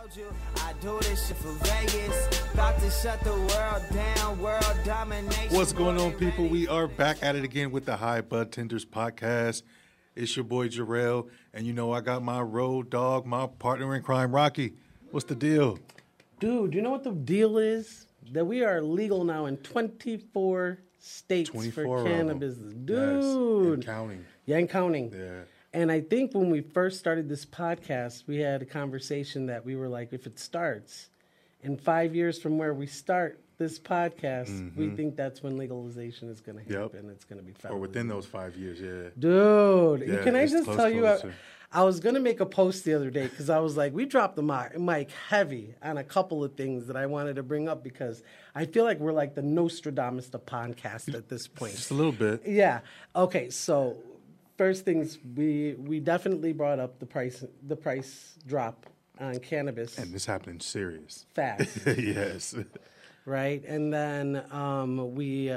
I do this shit for Vegas. About to shut the world down, world domination. What's going on, people? We are back at it again with the High Bud Tenders podcast. It's your boy Jarrell, and you know I got my road dog, my partner in crime, Rocky. What's the deal? Dude, you know what the deal is? That we are legal now in 24 states 24 for of them. cannabis. Yes, Dude. and counting. Yeah, and counting. Yeah. And I think when we first started this podcast, we had a conversation that we were like, if it starts in 5 years from where we start this podcast, we think that's when legalization is going to happen. It's going to be federal. Or within those 5 years, yeah. Dude, Yeah, can I it's just close, tell you, closer. I was going to make a post the other day because I was like, we dropped the mic heavy on a couple of things that I wanted to bring up because I feel like we're like the Nostradamus of podcast at this point. Just a little bit. Yeah. Okay, so first things, we definitely brought up the price drop on cannabis And this happened serious. fast, Yes. right? And then we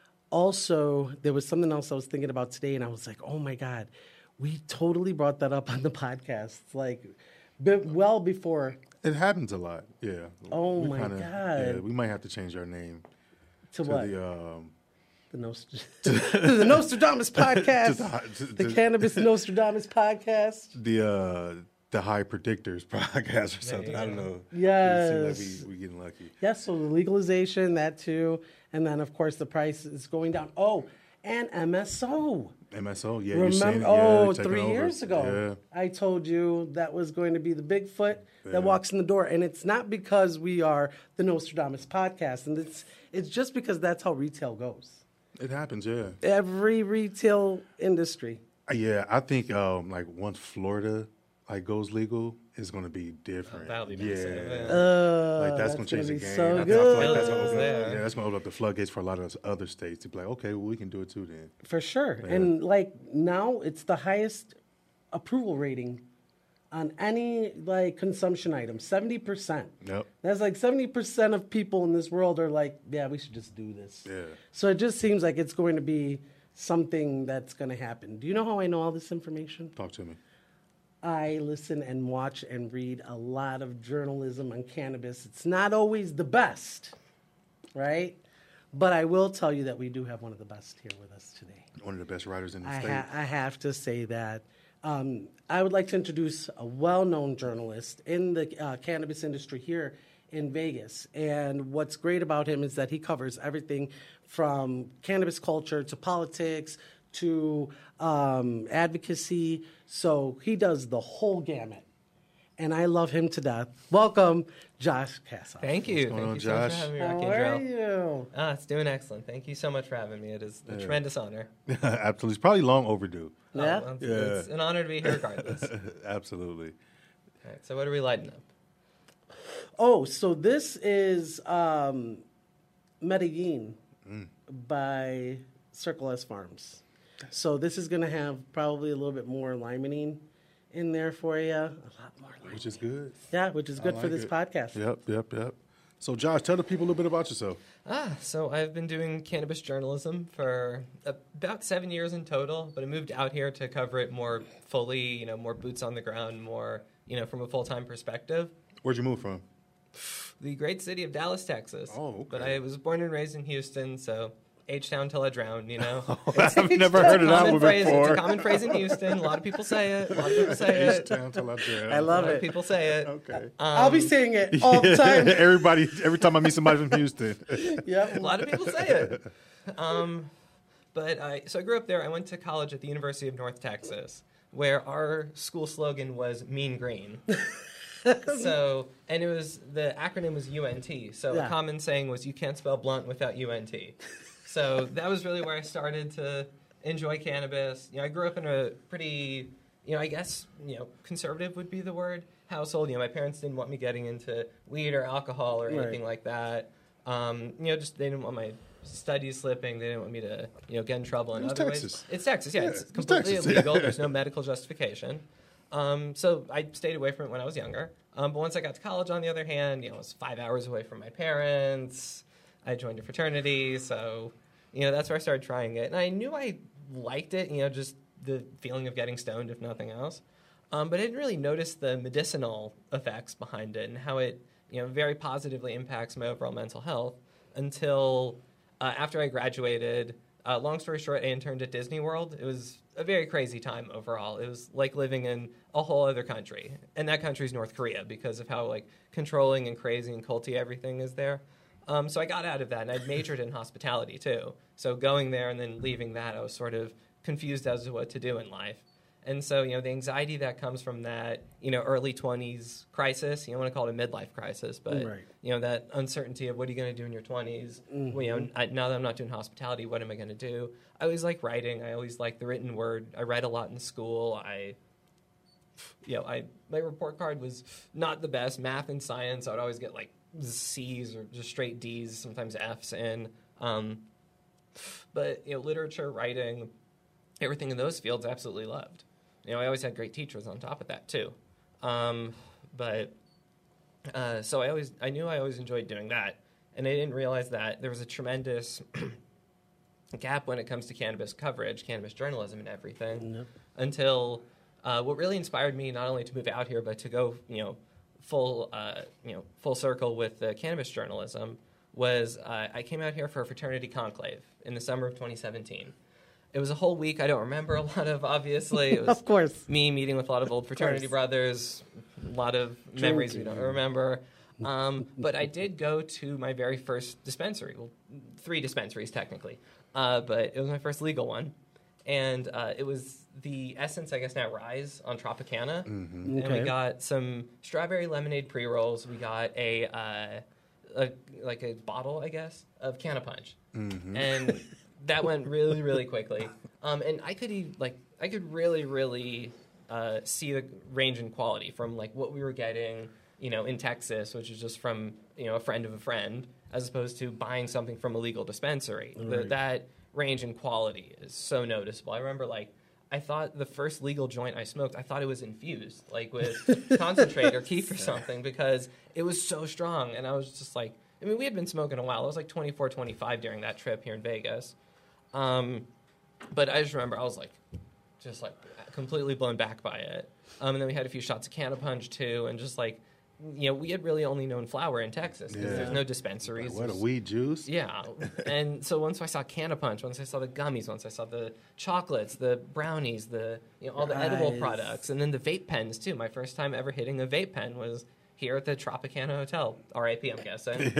also, there was something else I was thinking about today, and I was like, oh my God, we totally brought that up on the podcast, like well before. It happens a lot, yeah. Oh, We my God. Yeah, we might have to change our name To what? the The Nostradamus podcast. to The Cannabis Nostradamus podcast. the High Predictors podcast or something. I don't know. Yes. It seems like we getting lucky. Yes, so the legalization, that too. And then, of course, the price is going down. Oh, and MSO. MSO, yeah. You're saying Remember? it, yeah, 3 taking years over. ago, I told you that was going to be the Bigfoot Yeah. that walks in the door. And it's not because we are the Nostradamus podcast. And it's just because that's how retail goes. It happens, yeah. Every retail industry. Yeah, I think like once Florida goes legal, it's going to be different. That'll be yeah. massive, Like that's going to change the be game. so I feel like good. that's going to open Yeah. up, that's going to open up the floodgates for a lot of other states to be like, okay, well, we can do it too then. For sure. Yeah. And like now it's the highest approval rating on any like consumption item, 70%. Yep. That's like 70% of people in this world are like, yeah, we should just do this. Yeah. So it just seems like it's going to be something that's going to happen. Do you know how I know all this information? Talk to me. I listen and watch and read a lot of journalism on cannabis. It's not always the best, right? But I will tell you that we do have one of the best here with us today. One of the best writers in the I state. have to say that. I would like to introduce a well-known journalist in the cannabis industry here in Vegas. And what's great about him is that he covers everything from cannabis culture to politics to advocacy. So he does the whole gamut. And I love him to death. Welcome, Josh Kassoff. Thank you. going Thank on, you so much Josh? for having me, How Rocky are and Jarrell. you? It's doing excellent. Thank you so much for having me. It is a tremendous honor. Absolutely. It's probably long overdue. Yeah? Well, it's an honor to be here regardless. All Absolutely. right, so what are we lighting up? Oh, so this is Medellin by Circle S Farms. So this is going to have probably a little bit more limonene in there for you. A lot more limonene. Which is good. Yeah, which is good I for like this it. podcast. Yep. So, Josh, tell the people a little bit about yourself. So I've been doing cannabis journalism for about 7 years in total, but I moved out here to cover it more fully, more boots on the ground, more, from a full-time perspective. Where'd you move from? The great city of Dallas, Texas. Oh, okay. But I was born and raised in Houston, so H-Town till I drown, I've never heard of that one It's before. a common phrase in Houston. A lot of people say it. H-Town till I drown. I love A lot it. of people say it. Okay. I'll be saying it all the time. Every time I meet somebody from Houston. Yep. A lot of people say it. So I grew up there. I went to college at the University of North Texas, where our school slogan was Mean Green. And it was, the acronym was UNT. So Yeah. a common saying was, you can't spell blunt without UNT. So that was really where I started to enjoy cannabis. I grew up in a pretty, conservative would be the word, household. My parents didn't want me getting into weed or alcohol or anything like that. Just they didn't want my studies slipping. They didn't want me to, get in trouble in It was other Texas. ways. It's Texas, yeah. It's it's completely Texas. illegal. There's no medical justification. So I stayed away from it when I was younger. But once I got to college, on the other hand, I was 5 hours away from my parents. I joined a fraternity, so, that's where I started trying it. And I knew I liked it, just the feeling of getting stoned, if nothing else. But I didn't really notice the medicinal effects behind it and how it, very positively impacts my overall mental health until after I graduated. Long story short, I interned at Disney World. It was a very crazy time overall. It was like living in a whole other country, and that country's North Korea because of how controlling and crazy and culty everything is there. So I got out of that, and I majored in hospitality too. So going there and then leaving that, I was sort of confused as to what to do in life. And so, the anxiety that comes from that, early 20s crisis, you don't want to call it a midlife crisis, but, Right. That uncertainty of what are you going to do in your 20s? Mm-hmm. Now that I'm not doing hospitality, what am I going to do? I always like writing. I always like the written word. I read a lot in school. My report card was not the best. Math and science, I would always get C's or just straight D's, sometimes F's in. But, literature, writing, everything in those fields I absolutely loved. I always had great teachers on top of that too. So I knew I always enjoyed doing that. And I didn't realize that there was a tremendous gap when it comes to cannabis coverage, cannabis journalism and everything, until what really inspired me not only to move out here, but to go, full circle with the cannabis journalism was I came out here for a fraternity conclave in the summer of 2017. It was a whole week I don't remember a lot of, obviously. It was Of course. me meeting with a lot of old fraternity brothers, a lot of memories we don't remember. But I did go to my very first dispensary. Well, 3 dispensaries, technically. But it was my first legal one. And it was the Essence, I guess now, Rise on Tropicana. Mm-hmm. And we got some strawberry lemonade pre-rolls. We got a bottle, I guess, of Canna Punch. Mm-hmm. And that went really, really quickly. And I could really, really see the range in quality from what we were getting, in Texas, which is just from a friend of a friend, as opposed to buying something from a legal dispensary. Right. That range in quality is so noticeable. I remember I thought the first legal joint I smoked, I thought it was infused, with concentrate or kief or something, because it was so strong. And I was just we had been smoking a while. I was 24, 25 during that trip here in Vegas. But I just remember I was completely blown back by it. And then we had a few shots of Canna Punch too, and just we had really only known flower in Texas because there's no dispensaries. What a weed juice. Yeah. And so once I saw Canna Punch, once I saw the gummies, once I saw the chocolates, the brownies, the all the edible products, and then the vape pens too. My first time ever hitting a vape pen was here at the Tropicana Hotel, RIP, I'm guessing.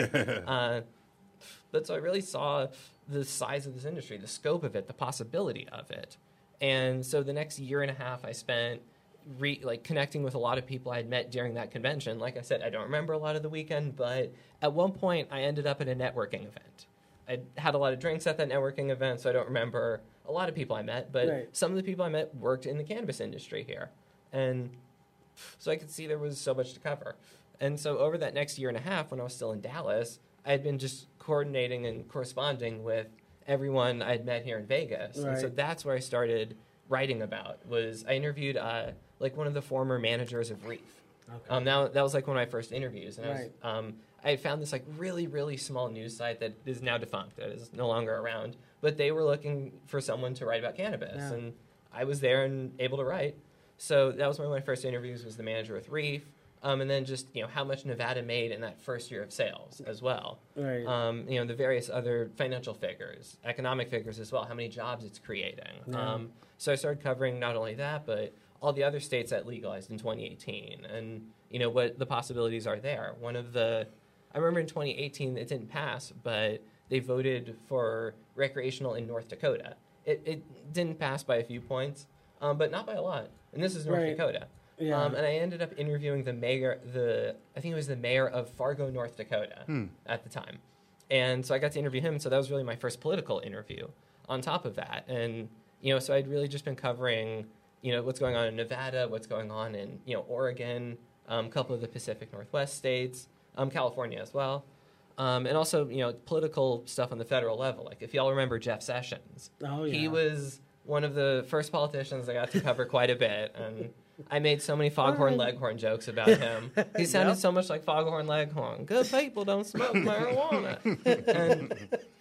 But so I really saw the size of this industry, the scope of it, the possibility of it. And so the next year and a half I spent connecting with a lot of people I had met during that convention. Like I said, I don't remember a lot of the weekend, but at one point I ended up at a networking event. I had a lot of drinks at that networking event, so I don't remember a lot of people I met, but some of the people I met worked in the cannabis industry here. And so I could see there was so much to cover. And so over that next year and a half, when I was still in Dallas, I had been just coordinating and corresponding with everyone I had met here in Vegas. Right. And so that's where I started writing about, was I interviewed one of the former managers of Reef. Okay. That was one of my first interviews. And Right. I found this really, really small news site that is now defunct, that is no longer around. But they were looking for someone to write about cannabis. Yeah. And I was there and able to write. So that was one of my first interviews, was the manager with Reef. And then just, how much Nevada made in that first year of sales as well. Right. The various other financial figures, economic figures as well, how many jobs it's creating. Yeah. So I started covering not only that, but all the other states that legalized in 2018 and, what the possibilities are there. I remember in 2018 it didn't pass, but they voted for recreational in North Dakota. It didn't pass by a few points, but not by a lot. And this is North Dakota. Yeah. And I ended up interviewing the mayor, I think it was the mayor of Fargo, North Dakota at the time. And so I got to interview him. So that was really my first political interview on top of that. And, so I'd really just been covering, what's going on in Nevada, what's going on in, Oregon, a couple of the Pacific Northwest states, California as well. And also, political stuff on the federal level. If y'all remember Jeff Sessions. Oh, yeah. He was one of the first politicians I got to cover quite a bit. And I made so many Foghorn Leghorn jokes about him. He sounded so much like Foghorn Leghorn. Good people don't smoke marijuana. And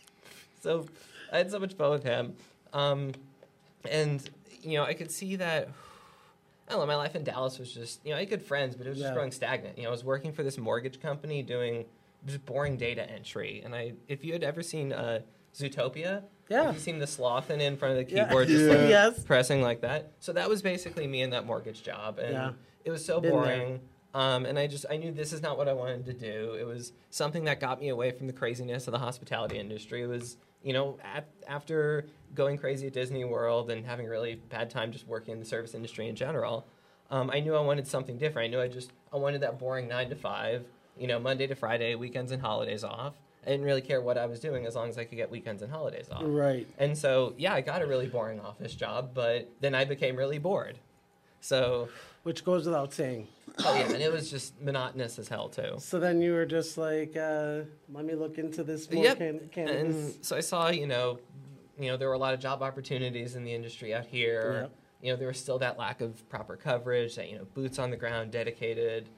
so I had so much fun with him. And, I could see that I don't know, my life in Dallas was just, I had good friends, but it was just growing stagnant. I was working for this mortgage company doing just boring data entry. And if you had ever seen Zootopia, if you've seen the sloth in front of the keyboard just pressing like that. So that was basically me in that mortgage job. And it was so boring. And I knew this is not what I wanted to do. It was something that got me away from the craziness of the hospitality industry. It was, after going crazy at Disney World and having a really bad time just working in the service industry in general, I knew I wanted something different. I knew I wanted that boring 9 to 5, Monday to Friday, weekends and holidays off. I didn't really care what I was doing as long as I could get weekends and holidays off. Right. And so, I got a really boring office job, but then I became really bored. So, which goes without saying. Oh, yeah, and it was just monotonous as hell, too. So then you were just like, let me look into this more cannabis. And so I saw, there were a lot of job opportunities in the industry out here. Yep. There was still that lack of proper coverage, that, boots on the ground, dedicated,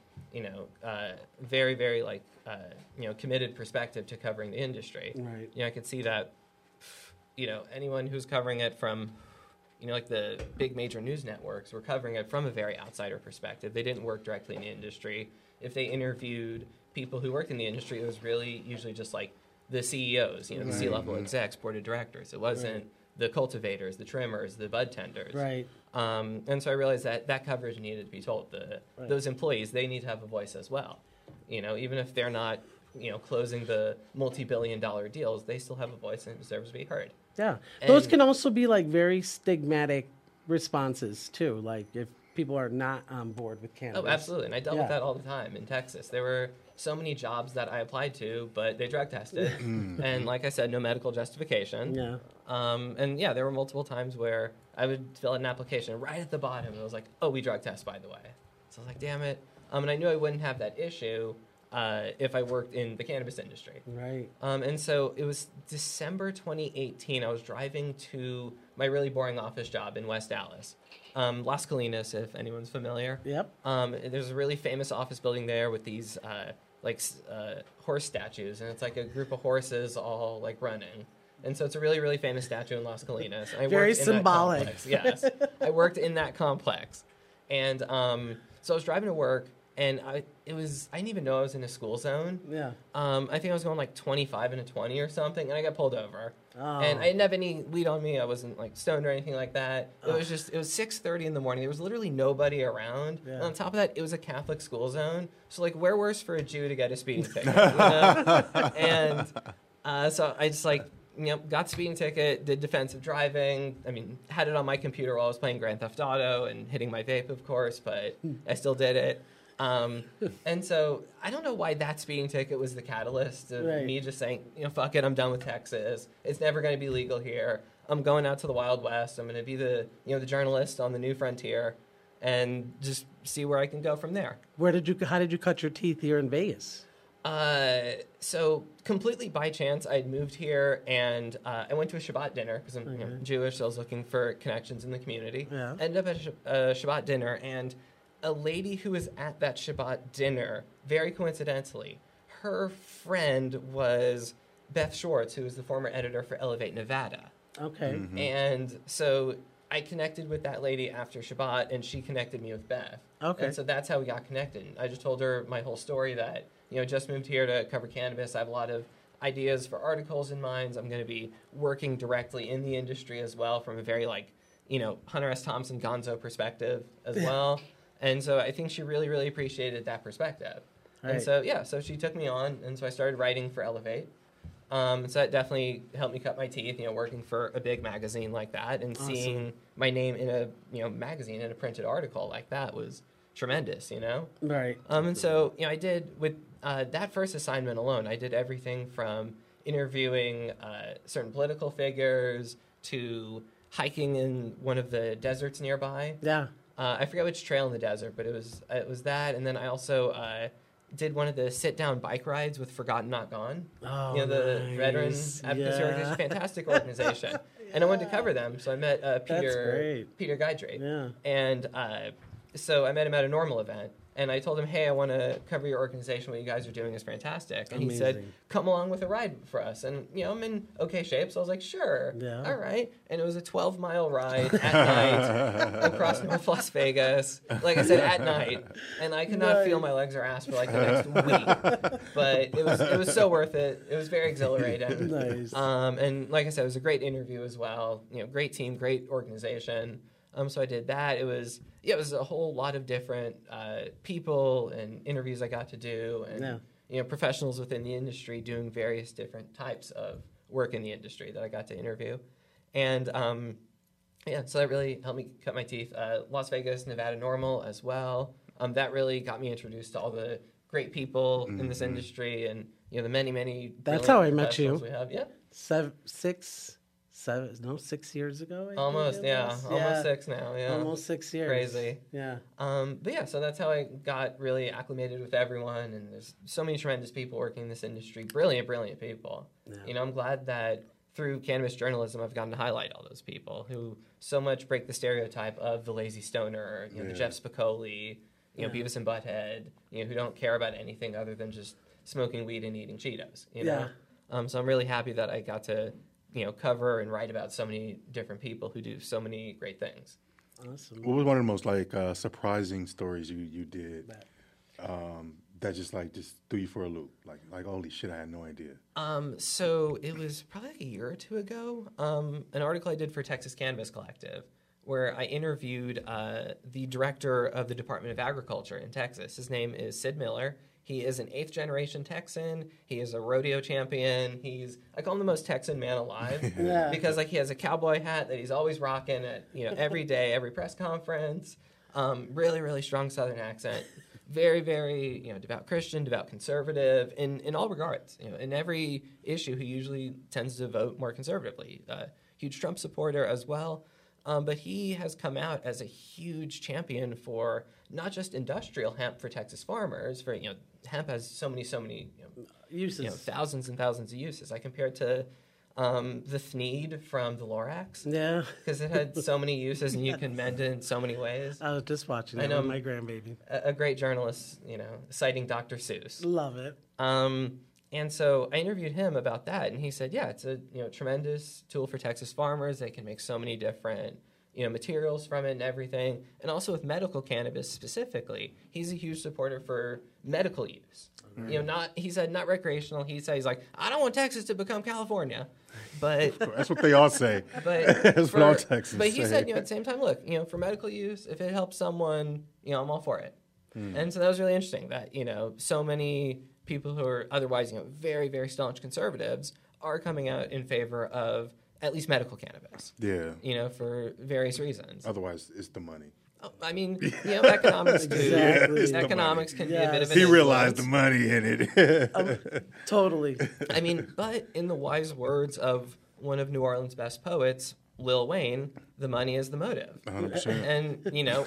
very, very, committed perspective to covering the industry. Right. I could see that, anyone who's covering it from, like the big major news networks were covering it from a very outsider perspective. They didn't work directly in the industry. If they interviewed people who worked in the industry, it was really usually just like the CEOs, the C-level execs, board of directors. It wasn't the cultivators, the trimmers, the bud tenders. Right. And so I realized that coverage needed to be told. Those employees, they need to have a voice as well. Even if they're not, closing the multi-billion-dollar deals, they still have a voice and deserves to be heard. Yeah. Those can also be like very stigmatic responses too. Like if people are not on board with cannabis. Oh, absolutely. And I dealt with that all the time in Texas. There were so many jobs that I applied to, but they drug tested. And like I said, no medical justification. Yeah. There were multiple times where I would fill out an application right at the bottom. And it was like, oh, we drug test, by the way. So I was like, damn it. And I knew I wouldn't have that issue if I worked in the cannabis industry. Right. And so it was December 2018. I was driving to my really boring office job in West Dallas. Las Colinas, if anyone's familiar. Yep. There's a really famous office building there with these horse statues, and it's like a group of horses all like running. And so it's a really, really famous statue in Las Colinas. Very symbolic. Yes. I worked in that complex. And so I was driving to work, and I didn't even know I was in a school zone. Yeah. I think I was going like 25 and a 20 or something, and I got pulled over. Oh. And I didn't have any weed on me. I wasn't like stoned or anything like that. It was 6:30 in the morning. There was literally nobody around. Yeah. And on top of that, it was a Catholic school zone. So like, where worse for a Jew to get a speeding ticket? And so I just got the speeding ticket, did defensive driving. I mean, had it on my computer while I was playing Grand Theft Auto and hitting my vape, of course, but I still did it. And so I don't know why that speeding ticket was the catalyst of me just saying, fuck it, I'm done with Texas. It's never going to be legal here. I'm going out to the Wild West. I'm going to be the journalist on the new frontier and just see where I can go from there. How did you cut your teeth here in Vegas? So completely by chance, I'd moved here and I went to a Shabbat dinner because I'm Jewish, so I was looking for connections in the community. Yeah. Ended up at a Shabbat dinner, and a lady who was at that Shabbat dinner, very coincidentally, her friend was Beth Schwartz, who was the former editor for Elevate Nevada. Okay. Mm-hmm. And so I connected with that lady after Shabbat, and she connected me with Beth. Okay. And so that's how we got connected. I just told her my whole story that, just moved here to cover cannabis. I have a lot of ideas for articles in mind. I'm going to be working directly in the industry as well from a very, Hunter S. Thompson gonzo perspective as well. And so I think she really, really appreciated that perspective. Right. And so, so she took me on, and so I started writing for Elevate. So that definitely helped me cut my teeth, working for a big magazine like that, and seeing my name in a magazine, in a printed article like that was tremendous, Right. And so, I did, with that first assignment alone, I did everything from interviewing certain political figures to hiking in one of the deserts nearby. Yeah. I forget which trail in the desert, but it was that. And then I also did one of the sit-down bike rides with Forgotten Not Gone. Oh, the nice. Veteran Advocacy Organization, fantastic organization. And I wanted to cover them, so I met Peter Guidry. Yeah. And so I met him at a normal event, And I told him, hey, I want to cover your organization. What you guys are doing is fantastic. And he said, come along with a ride for us. And, I'm in okay shape. So I was like, sure. Yeah. All right. And it was a 12-mile ride at night across North Las Vegas. Like I said, at night. And I could not feel my legs or ass for like the next week. But it was so worth it. It was very exhilarating. Nice. And like I said, it was a great interview as well. Great team, great organization. So I did that. It was a whole lot of different people and interviews I got to do, and professionals within the industry doing various different types of work in the industry that I got to interview, and so that really helped me cut my teeth. Las Vegas, Nevada Normal as well. That really got me introduced to all the great people in this industry, and the many. That's how I met you. We have. 6 years ago. Almost 6 now. Yeah, almost 6 years. Crazy. Yeah. So that's how I got really acclimated with everyone, and there's so many tremendous people working in this industry. Brilliant people. Yeah. I'm glad that through cannabis journalism, I've gotten to highlight all those people who so much break the stereotype of the lazy stoner, the Jeff Spicoli, Beavis and Butthead, who don't care about anything other than just smoking weed and eating Cheetos. So I'm really happy that I got to cover and write about so many different people who do so many great things. Awesome. What was one of the most surprising stories you did that just threw you for a loop? Like holy shit, I had no idea. So it was probably a year or two ago. An article I did for Texas Cannabis Collective, where I interviewed the director of the Department of Agriculture in Texas. His name is Sid Miller. He is an 8th-generation Texan. He is a rodeo champion. I call him the most Texan man alive because he has a cowboy hat that he's always rocking at every day, every press conference. Really, really strong Southern accent. Very, very devout Christian, devout conservative in all regards. In every issue, he usually tends to vote more conservatively. Huge Trump supporter as well. But he has come out as a huge champion for not just industrial hemp for Texas farmers. For hemp has so many uses, thousands and thousands of uses. I compared to the Thneed from the Lorax, because it had so many uses and you can mend it in so many ways. I was just watching it with my grandbaby. A great journalist, citing Dr. Seuss. Love it. And so I interviewed him about that, and he said, it's a tremendous tool for Texas farmers. They can make so many different materials from it and everything. And also with medical cannabis specifically, he's a huge supporter for medical use. He said not recreational. He's like, I don't want Texas to become California. But that's what they all say. But that's what all Texans But he say. said, at the same time, look, for medical use, if it helps someone, I'm all for it. And so that was really interesting that, so many people who are otherwise, very, very staunch conservatives are coming out in favor of at least medical cannabis. Yeah. For various reasons. Otherwise, it's the money. I mean, economics too. Exactly. Economics can be a bit of an He influence. realized the money in it. Totally. I mean, but in the wise words of one of New Orleans' best poets, Lil Wayne, the money is the motive. 100%. And,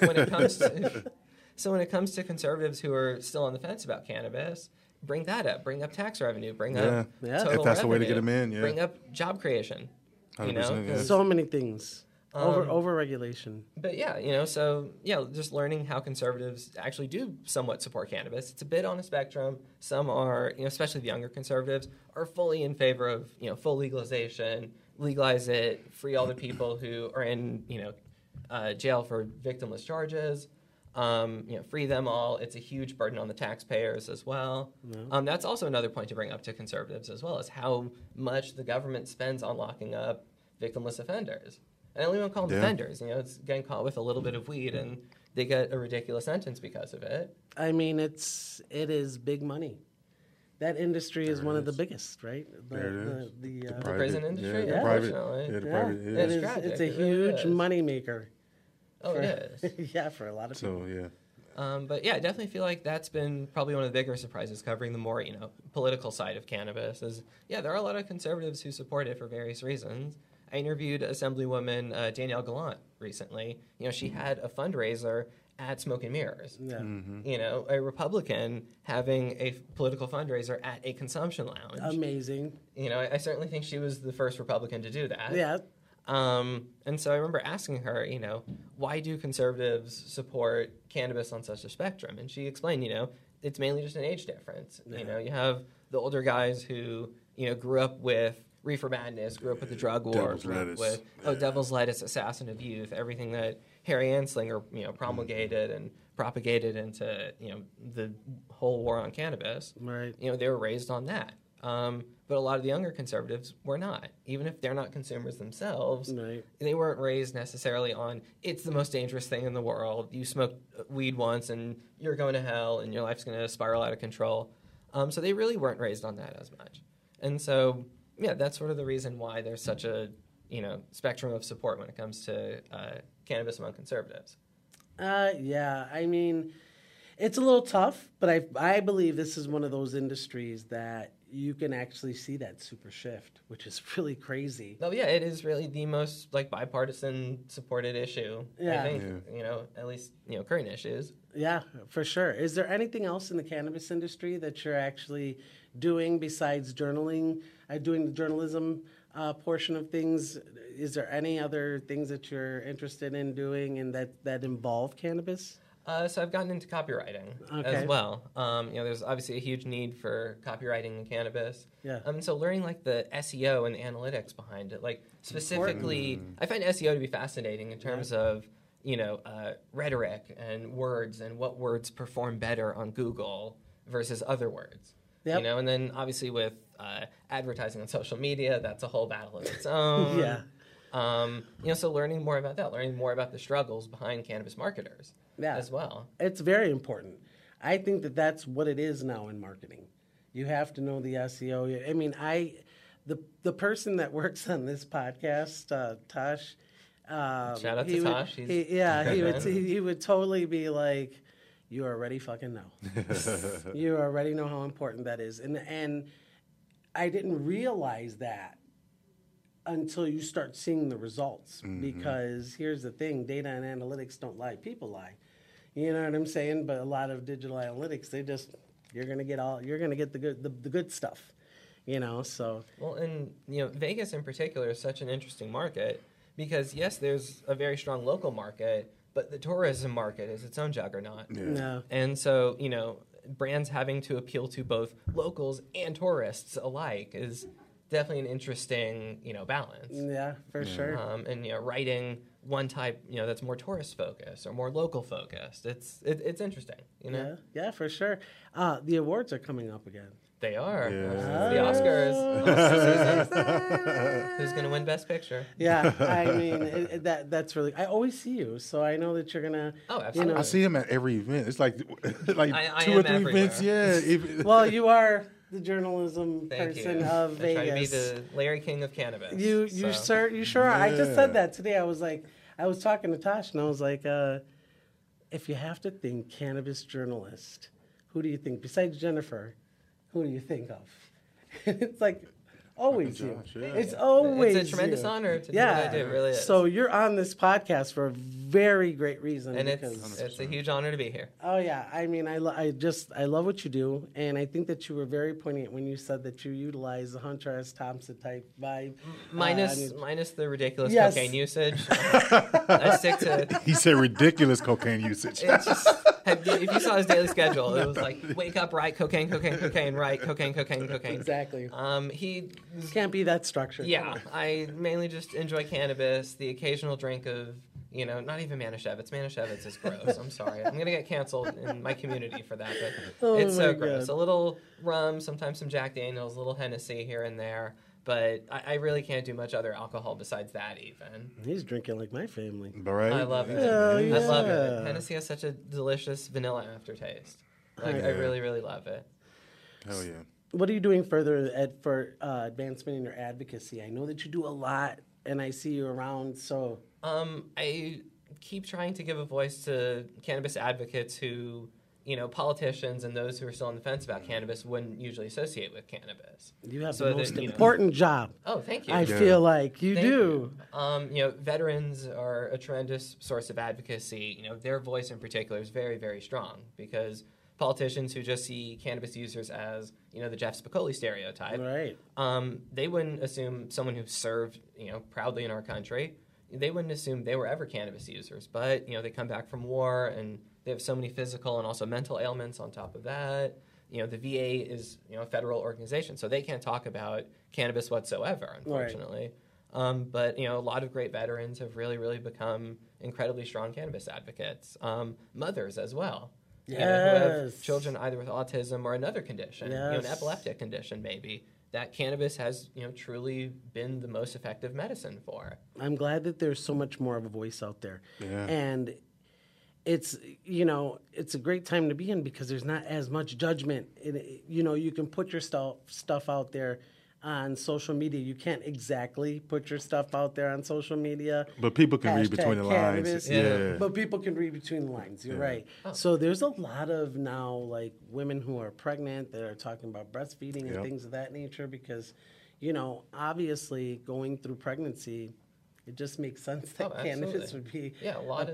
when it comes to conservatives who are still on the fence about cannabis, bring that up. Bring up tax revenue. Bring up total if that's the way to revenue. get them in, yeah. Bring up job creation. 100%, yeah. So many things. Over-regulation. But just learning how conservatives actually do somewhat support cannabis. It's a bit on a spectrum. Some are, especially the younger conservatives, are fully in favor of, full legalization, legalize it, free all the people who are in, jail for victimless charges. Free them all. It's a huge burden on the taxpayers as well. Yeah. That's also another point to bring up to conservatives as well, is how much the government spends on locking up victimless offenders. And I don't even call them offenders. It's getting caught with a little bit of weed and they get a ridiculous sentence because of it. I mean, it is big money. That industry is one of the biggest, right? The prison industry? Yeah, It's a huge money maker. Oh, it is. Yeah, for a lot of people. So, yeah. But I definitely feel like that's been probably one of the bigger surprises covering the more, political side of cannabis is, there are a lot of conservatives who support it for various reasons. I interviewed Assemblywoman Danielle Gallant recently. She had a fundraiser at Smoke and Mirrors. Yeah. Mm-hmm. A Republican having a political fundraiser at a consumption lounge. Amazing. I certainly think she was the first Republican to do that. Yeah. And so I remember asking her, why do conservatives support cannabis on such a spectrum? And she explained, it's mainly just an age difference. Yeah. You have the older guys who, grew up with reefer madness, grew up with the drug war, Devil's grew up lettuce. with Devil's Lettuce, Assassin of Youth, everything that Harry Anslinger, promulgated and propagated into, the whole war on cannabis. Right. They were raised on that. But a lot of the younger conservatives were not. Even if they're not consumers themselves, Right. they weren't raised necessarily on, it's the most dangerous thing in the world. You smoke weed once and you're going to hell and your life's going to spiral out of control. So they really weren't raised on that as much. And so, yeah, that's sort of the reason why there's such a, spectrum of support when it comes to cannabis among conservatives. Yeah, I mean, it's a little tough, but I believe this is one of those industries that you can actually see that super shift, which is really crazy. Oh, yeah, it is really the most, bipartisan supported issue, Yeah. I think, at least, current issues. Yeah, for sure. Is there anything else in the cannabis industry that you're actually doing besides doing the journalism portion of things? Is there any other things that you're interested in doing and that involve cannabis? So I've gotten into copywriting Okay. as well. There's obviously a huge need for copywriting in cannabis. Yeah. So learning the SEO and the analytics behind it, specifically, I find SEO to be fascinating in terms of rhetoric and words and what words perform better on Google versus other words. Yep. And then obviously with advertising on social media, that's a whole battle of its own. Yeah. So learning more about that, learning more about the struggles behind cannabis marketers. Yeah. As well. It's very important. I think that that's what it is now in marketing. You have to know the SEO. I mean, the person that works on this podcast, Tosh. Shout out to Tosh. He would totally be like, you already fucking know. You already know how important that is. And I didn't realize that until you start seeing the results. Because here's the thing, data and analytics don't lie, people lie. You know what I'm saying? But a lot of digital analytics, you're gonna get the good stuff. So Well, and Vegas in particular is such an interesting market because yes, there's a very strong local market, but the tourism market is its own juggernaut. no. And so, brands having to appeal to both locals and tourists alike is definitely an interesting, balance. Yeah, for sure. And writing one type, that's more tourist focused or more local focused. It's interesting, Yeah, for sure. The awards are coming up again. They are. Yeah. The Oscars. Who's going to win Best Picture? Yeah, I mean that's really. I always see you, so I know that you're gonna. Oh, absolutely. I see him at every event. It's like I 2 am or 3 everywhere. events. Yeah. Well, you are the journalism Thank person you. of Vegas. I try to be the Larry King of cannabis. You sure are. I just Yeah. said that today. I was talking to Tosh, and I was like, if you have to think cannabis journalist, who do you think besides Jennifer? Who do you think of? It's like always you. Josh, yeah. It's always It's a tremendous you. honor to do Yeah, what I do. It really is. So you're on this podcast for a very great reason. and because, it's a huge honor to be here. oh yeah, I mean, I love what you do, and I think that you were very poignant when you said that you utilize the Hunter S. Thompson type vibe. Minus the ridiculous Yes. cocaine usage. I stick to. He said ridiculous cocaine usage. It's just, if you saw his daily schedule, it was like wake up, right, cocaine, right, cocaine. Exactly. He Can't be that structured. Yeah, I mainly just enjoy cannabis, the occasional drink of, not even Manischewitz. Manischewitz is gross. I'm sorry. I'm going to get canceled in my community for that, but Oh it's so my gross. God. A little rum, sometimes some Jack Daniels, a little Hennessy here and there, but I really can't do much other alcohol besides that even. He's drinking like my family. Right? I love it. Hell I love yeah. it. Hennessy has such a delicious vanilla aftertaste. I Yeah. really, really love it. Hell yeah. What are you doing further for advancement in your advocacy? I know that you do a lot, and I see you around. So I keep trying to give a voice to cannabis advocates who, politicians and those who are still on the fence about cannabis wouldn't usually associate with cannabis. you have So the that, most you know- important job. Oh, thank you. I Yeah. feel like you Thank do. you. Veterans are a tremendous source of advocacy. Their voice in particular is very, very strong because politicians who just see cannabis users as, the Jeff Spicoli stereotype. Right. They wouldn't assume someone who served, proudly in our country, they wouldn't assume they were ever cannabis users. But, they come back from war and they have so many physical and also mental ailments on top of that. The VA is, a federal organization, so they can't talk about cannabis whatsoever, unfortunately. Right. But, a lot of great veterans have really, really become incredibly strong cannabis advocates. Mothers as well. Yes. Who have children either with autism or another condition, yes. An epileptic condition maybe, that cannabis has, truly been the most effective medicine for. I'm glad that there's so much more of a voice out there. Yeah. And it's, it's a great time to be in because there's not as much judgment. You can put your stuff out there on social media. You can't exactly put your stuff out there on social media. But people can read between the lines. Yeah. But people can read between the lines. You're right. Oh. So there's a lot of now, like, women who are pregnant that are talking about breastfeeding and things of that nature because, obviously going through pregnancy, it just makes sense that cannabis would be... Yeah, a lot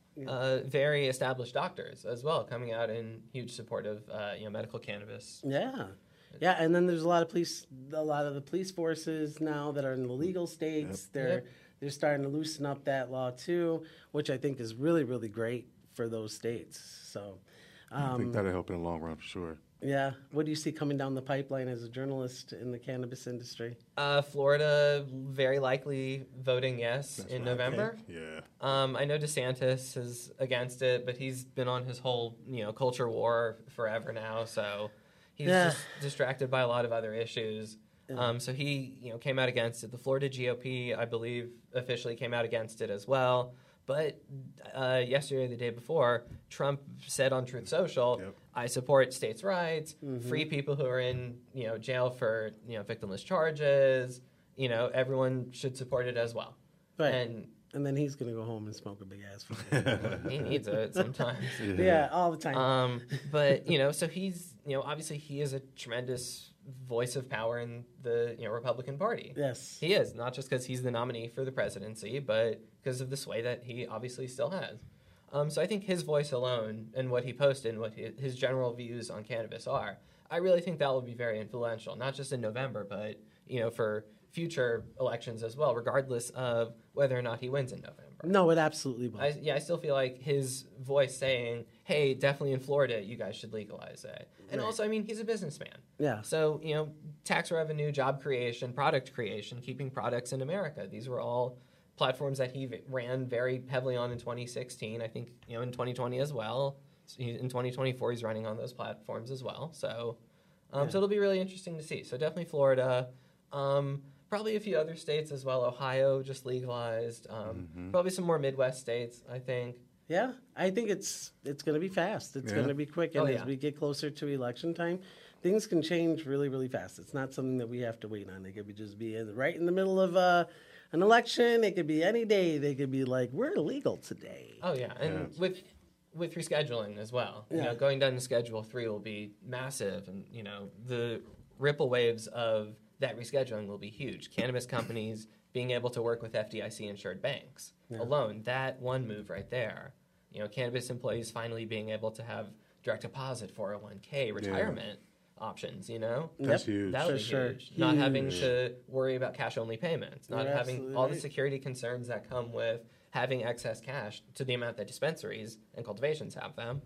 of very established doctors as well coming out in huge support of, medical cannabis. Yeah. Yeah, and then there's a lot of the police forces now that are in the legal states. They're starting to loosen up that law too, which I think is really, really great for those states. So I think that'll help in the long run for sure. Yeah. What do you see coming down the pipeline as a journalist in the cannabis industry? Florida very likely voting yes in November. Yeah. I know DeSantis is against it, but he's been on his whole, culture war forever now, so he's just distracted by a lot of other issues. So he, came out against it. The Florida GOP, I believe, officially came out against it as well. But yesterday, the day before, Trump said on Truth Social, I support states' rights, free people who are in, jail for, victimless charges. Everyone should support it as well. Right. And then he's going to go home and smoke a big ass. He needs it sometimes. Yeah, all the time. But, so he's, obviously he is a tremendous voice of power in the, Republican Party. Yes. He is, not just because he's the nominee for the presidency, but because of the sway that he obviously still has. So I think his voice alone and what he posted and what his general views on cannabis are, I really think that will be very influential, not just in November, but, for future elections as well, regardless of whether or not he wins in November. No, it absolutely will. I still feel like his voice saying, hey, definitely in Florida, you guys should legalize it. And also, he's a businessman. Yeah. So, tax revenue, job creation, product creation, keeping products in America. These were all platforms that he ran very heavily on in 2016. I think, in 2020 as well. In 2024, he's running on those platforms as well. So, so it'll be really interesting to see. So definitely Florida. Probably a few other states as well. Ohio just legalized. Probably some more Midwest states, I think. Yeah, I think it's going to be fast. It's going to be quick. And as we get closer to election time, things can change really, really fast. It's not something that we have to wait on. It could just be right in the middle of an election. It could be any day. They could be like, we're illegal today. Oh, yeah. And with rescheduling as well. Going down to Schedule 3 will be massive. And, the ripple waves of that rescheduling will be huge. Cannabis companies being able to work with FDIC-insured banks alone, that one move right there. Cannabis employees finally being able to have direct deposit, 401k, retirement options, That's huge. That would be huge. Not having to worry about cash-only payments, not having all the security concerns that come with having excess cash to the amount that dispensaries and cultivations have them.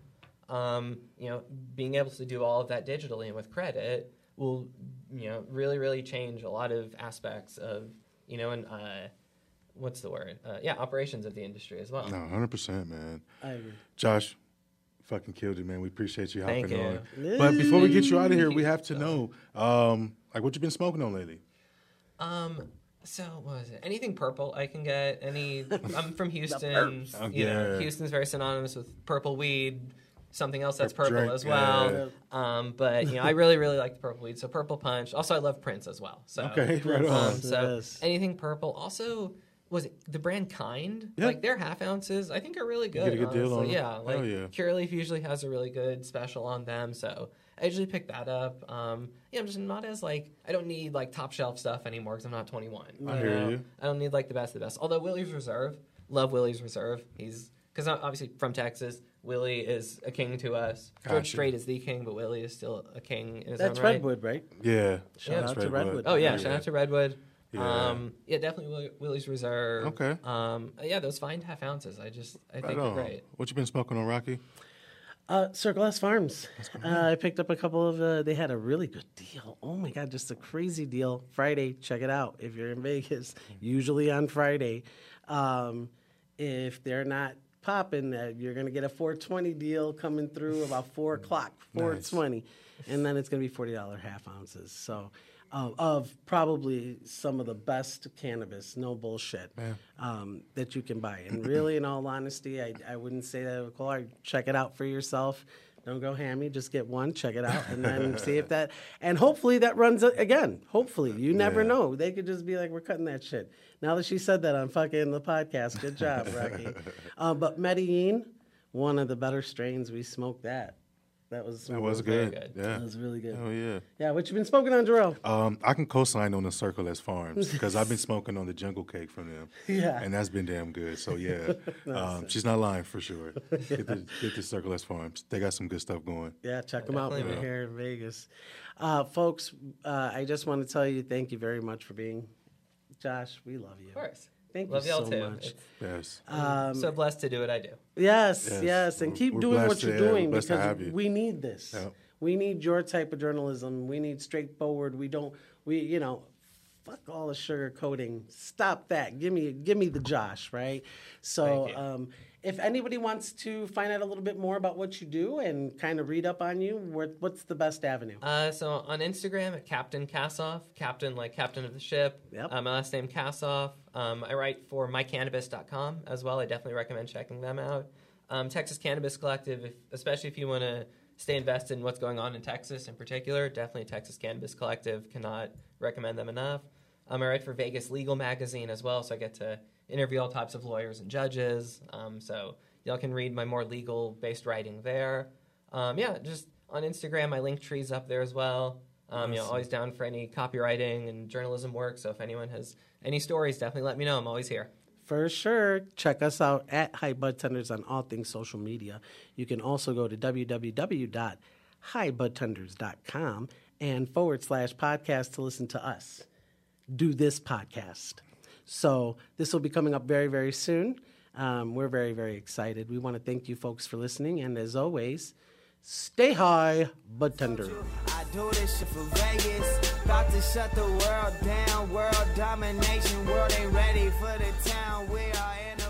Being able to do all of that digitally and with credit will, really, really change a lot of aspects of, and what's the word? Operations of the industry as well. No, 100%, man. I agree. Josh, fucking killed it, man. We appreciate you hopping Thank on. you. But before we get you out of here, we have to know, what you been smoking on lately? So what was it? Anything purple I can get. I'm from Houston. Houston's very synonymous with purple weed. Something else that's purple drink, as well. But I really, really like the purple weed. So Purple Punch. Also, I love Prince as well. So okay, right on. So anything purple. Also, was it the brand Kind? Yeah. Like their half ounces, I think are really good. You get a good deal on them. Yeah, like Curaleaf usually has a really good special on them. So I usually pick that up. I'm just not as I don't need top shelf stuff anymore because I'm not 21. I hear you. I don't need the best of the best. Although Willie's Reserve, love Willie's Reserve. Because I'm obviously from Texas, Willie is a king to us. Gotcha. George Strait is the king, but Willie is still a king in his That's own right. Redwood, right? Yeah. Shout that's out to Redwood. Oh yeah, shout out to Redwood. Yeah. Yeah, definitely Willie's Reserve. Okay. Yeah, those fine half ounces. I think Right they're on. great. What you been smoking on, Rocky? Circle S Farms. I picked up a couple of. They had a really good deal. Oh my god, just a crazy deal. Friday, check it out if you're in Vegas. Usually on Friday, if they're not popping, you're gonna get a 420 deal coming through about 4 o'clock. 420, and then it's gonna be $40 half ounces. So. Of probably some of the best cannabis, no bullshit, that you can buy. And really, in all honesty, I wouldn't say that would call. Check it out for yourself. Don't go hammy. Just get one, check it out, and then see if that. And hopefully that runs again. Hopefully, you never know. They could just be like, "We're cutting that shit." Now that she said that on fucking the podcast, good job, Rocky. But Medellin, one of the better strains. We smoked that. That was good. good. Yeah. That was really good. Oh yeah. Yeah, what you been smoking on, Jarrell? I can co-sign on the Circle S Farms because I've been smoking on the Jungle Cake from them. Yeah. And that's been damn good. So yeah, she's not lying for sure. Get the Circle S Farms. They got some good stuff going. Yeah, check them out when definitely you're here in Vegas. Folks, I just want to tell you thank you very much for being. Josh, we love you. Of course. Thank Love you y'all so too. much. Yes. I'm so blessed to do what I do. Yes, Yes. yes, and keep We're doing what blessed you're to- yeah, we're doing blessed to because have you. we need this. Yep. We need your type of journalism. We need straightforward. Fuck all the sugar coating. Stop that. Give me the Josh, right? So, Thank you. if anybody wants to find out a little bit more about what you do and kind of read up on you, what's the best avenue? So on Instagram at Captain Kassoff, Captain like Captain of the ship. Yep. My last name Kassoff. I write for mycannabis.com as well. I definitely recommend checking them out. Texas Cannabis Collective, especially if you want to stay invested in what's going on in Texas in particular, definitely Texas Cannabis Collective. Cannot recommend them enough. I write for Vegas Legal Magazine as well, so I get to interview all types of lawyers and judges. So y'all can read my more legal-based writing there. Just on Instagram, my link tree's up there as well. Always down for any copywriting and journalism work. So if anyone has any stories, definitely let me know. I'm always here. For sure. Check us out at High Bud Tenders on all things social media. You can also go to www.highbudtenders.com and /podcast to listen to us do this podcast. So this will be coming up very, very soon. We're very, very excited. We want to thank you folks for listening. And as always, stay high, Bud Tender. I do this shit for Vegas. About to shut the world down. World domination. World ain't ready for the town. We are in a